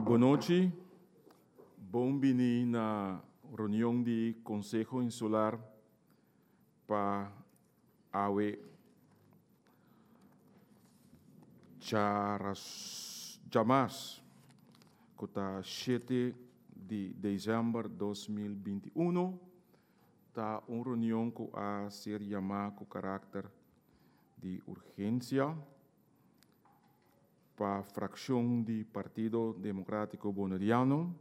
Boa noite. Bem-vindo na reunião do Conselho Insular para Awe Chamas, que está 7 de dezembro de 2021. Está uma reunião que a ser chamada com caráter de urgência para a fração do Partido Democrático Bonaireano.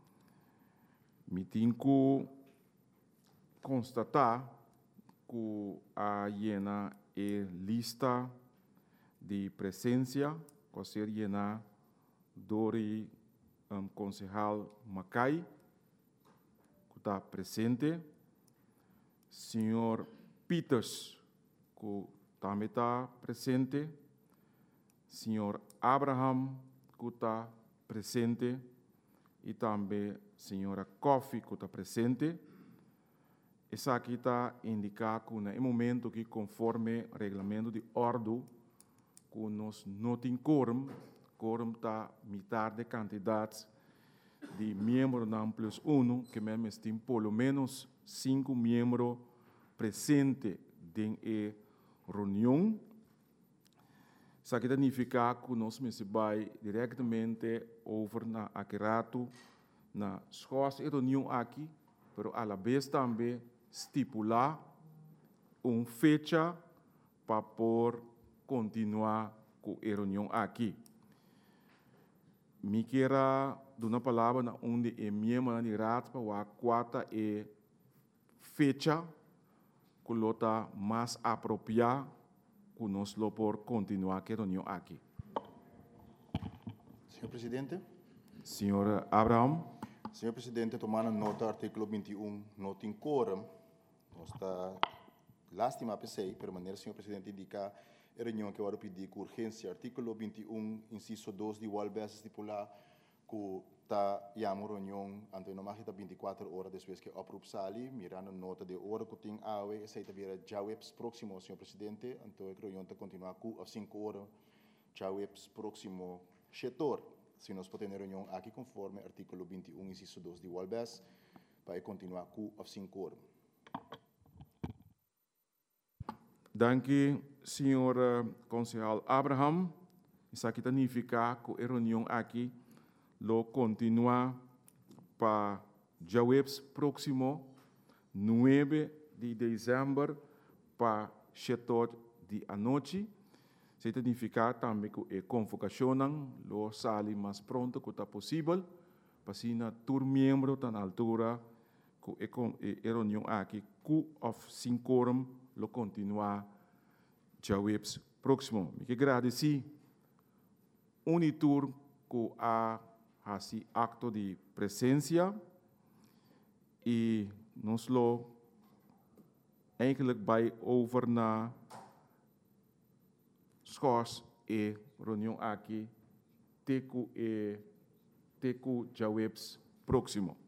Me tenho constatar que a llena é lista de presença, que a ser llena do concejal Macai, que está presente, senhor Peters, que também está presente, senhor Abraham, que está presente, e também senhora Coffey, que está presente. Essa aqui está indicando que no momento que, conforme o regulamento de ordem, que nós não temos quórum está metade de candidatos de membros não plus 1, que mesmo tem pelo menos 5 membros presentes em a reunião. Isso aqui significa que nós vai diretamente over na aquerato na escola e reunião aqui, mas a la vez também estipular uma fecha para por continuar com a reunião aqui. Me quero dar uma palavra na onde é membro de rato para a quarta fecha que está mais apropriada que nós por continuar com a reunião aqui. Senhor Presidente. Senhor Abraham. Senhor Presidente, tomando nota do artigo 21, não tem quórum. Nós está lástima a PC, pero maneira, senhor Presidente, indica a reunião que eu vou pedir com urgência. Artigo 21, inciso 2, de igual vez estipular que está uma reunião ante uma máquina 24 horas depois que aprovo sali, mirando nota de hora que tem a AUE, essa vira já webs próximo, senhor Presidente, então a reunião está continuar com 5 horas, já webs próximo setor. Se nós podemos ter reunião aqui conforme artigo 21, inciso 2 de igual vez, para continuar com 5 horas. Danke, senhor concejal Abraham. Isso aqui significa que a reunião aqui lo continua para já webs próximo 9 de dezembro para 7 da noite. Isso significa também que a convocação lo sale mais pronto que está possível, para que todos os membros estão na altura que a reunião aqui, que of 5 horas, lo continua já webs próximo. Me quero agradecer unitur que a esse acto de presença e nós lo eigenlijk vai over na scores e reunião aqui teco já webs próximo.